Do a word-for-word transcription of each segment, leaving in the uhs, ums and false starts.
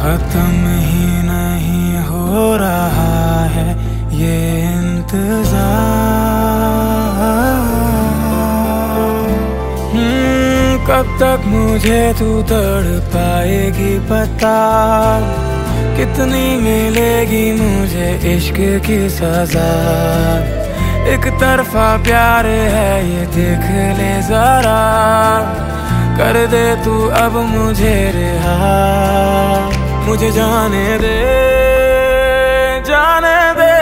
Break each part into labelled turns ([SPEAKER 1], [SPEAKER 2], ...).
[SPEAKER 1] खत्म ही नहीं हो रहा है ये इंतजार। हम्म, कब तक मुझे तू तड़ पाएगी पता, कितनी मिलेगी मुझे इश्क की सजा। एक तरफा प्यार है ये देख ले जरा, कर दे तू अब मुझे रिहा। मुझे जाने दे जाने दे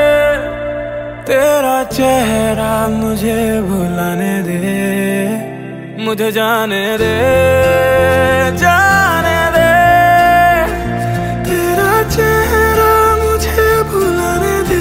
[SPEAKER 1] तेरा चेहरा मुझे भुलाने दे। मुझे जाने दे जाने दे तेरा चेहरा मुझे भुलाने दे।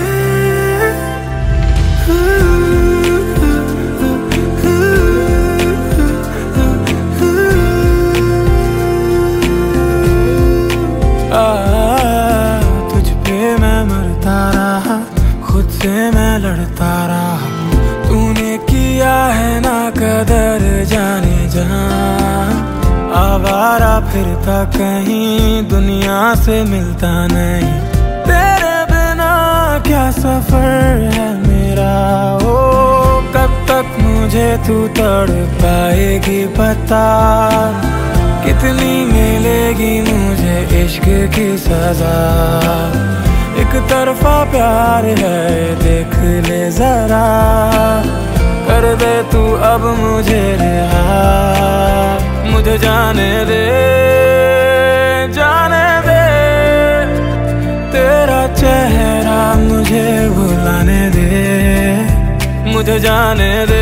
[SPEAKER 1] तुझ पे मैं मरता रहा, खुद से मैं लड़ता रहा। तूने किया है ना कदर जाने जहां, आवारा फिरता कहीं दुनिया से मिलता नहीं। तेरे बिना क्या सफर है मेरा, ओ कब तक मुझे तू तड़ पाएगी पता, कितनी मिलेगी मुझे इश्क की सजा। एक तरफा प्यार है देख ले जरा, कर दे तू अब मुझे रिहा। मुझे जाने दे जाने दे तेरा चेहरा मुझे भुलाने दे। मुझे जाने दे